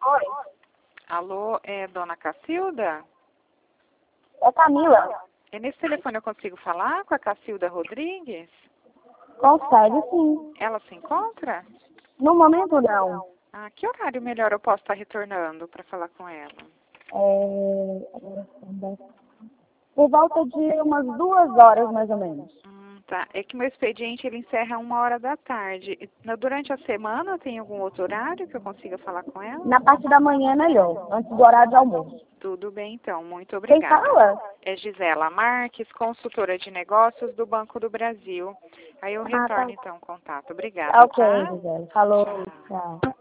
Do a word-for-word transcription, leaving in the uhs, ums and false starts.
Oi. Alô, é dona Cacilda? É Camila. É nesse telefone eu consigo falar com a Cacilda Rodrigues? Consegue sim. Ela se encontra? No momento não. Ah, que horário melhor eu posso estar retornando para falar com ela? É... Por volta de umas duas horas, mais ou menos. Hum, tá. É que meu expediente ele encerra uma hora da tarde. E, na- Durante a semana tem algum outro horário que eu consiga falar com ela? Na parte da manhã é melhor, antes do horário de almoço. Tudo bem, então. Muito Quem obrigada. fala? É Gisela Marques, consultora de negócios do Banco do Brasil. Aí eu Ah, tá. retorno, então, o contato. Obrigada, Tá ok, tá? Gisele. Falou, Tchau. tchau.